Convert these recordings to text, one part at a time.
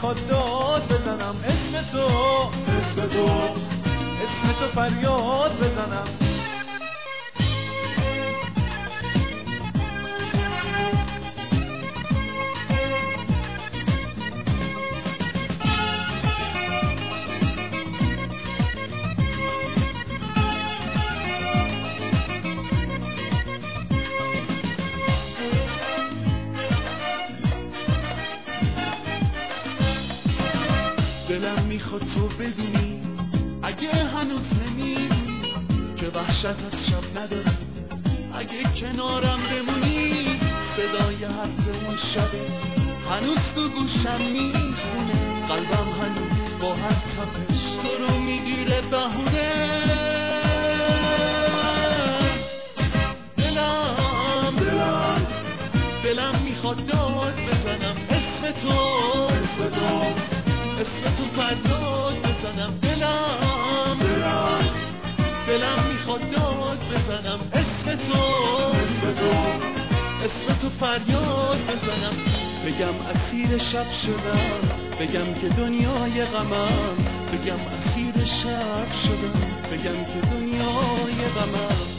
میخواد داد بزنم اسم تو، اسم تو، اسم تو فریاد بزنم. دلم میخواد تو بدونی اگه هنوز نمیدونی که وحشت از شب ندارم، اگه کنارم بمونی صدای حرف اون شبه هنوز تو گوشم میخونه، قلبم هنوز با هر تپش تو رو میگیره بهونه. دلم میخواد داد بزنم اسم تو، اسم تو، اسم تو فریاد بزنم. دلم میخواد داد بزنم اسم تو، اسم تو، اسم تو فریاد بزنم. بگم اسیر شب شدم، بگم که دنیای غمم، بگم اسیر شب شدم، بگم که دنیای غمم.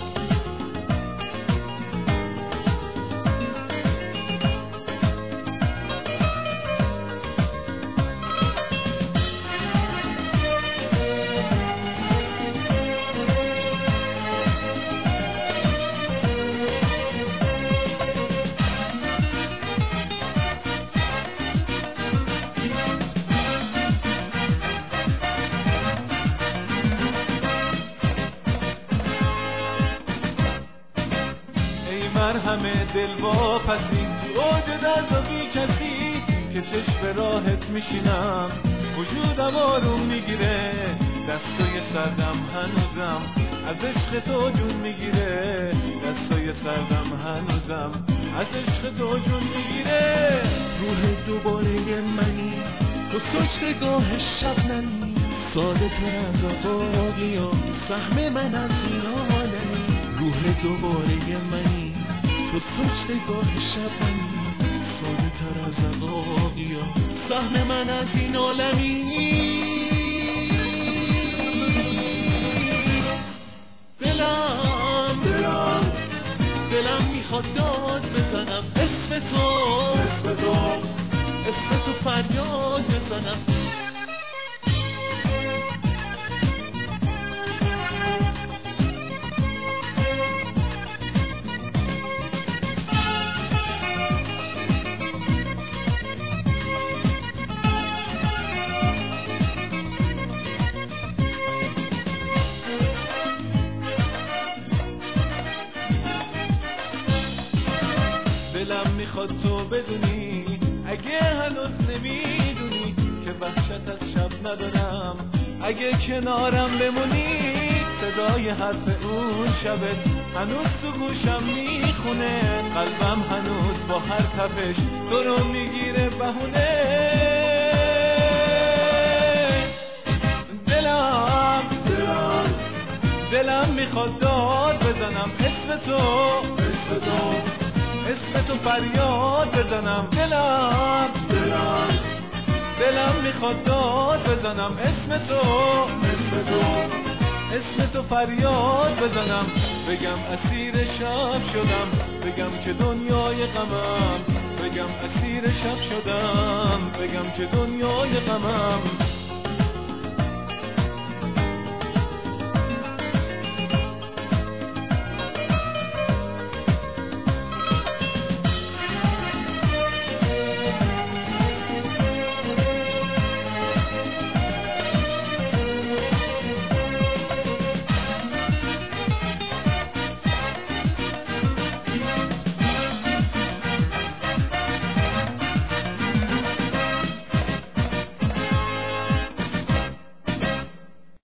مرهم دل واپسی اوج درد بی کسی که چشم راحت میشینم، وجودم آروم میگیره، دستای سردم هنوزم از عشق تو جون میگیره، دستای سردم هنوزم از عشق تو جون میگیره. روح دوباره منی تو سجدگاه شبنمی، ساده تر از آقایی و سهم من از این عالمی. روح دوباره منی تو سجدگاه شبنمی، ساده تر از عقاقی و سهم من از این عالمی. دلم میخواد داد بزنم اسم تو، اسم تو، اسم تو فریاد بزنم. دلم میخواد تو بدونی اگه هنوز نمیدونی که وحشت از شب ندارم، اگه کنارم بمونی صدای حرف اون شبت هنوز تو گوشم میخونه، قلبم هنوز با هر تپش تو رو میگیره بهونه. دلم میخواد داد بزنم اسم تو، اسم تو، اسم تو فریاد بزنم. دلم میخواد داد بزنم اسم تو، اسم تو، اسم تو فریاد بزنم. بگم اسیر شب شدم، بگم که دنیای غمم، بگم اسیر شب شدم، بگم که دنیای غمم.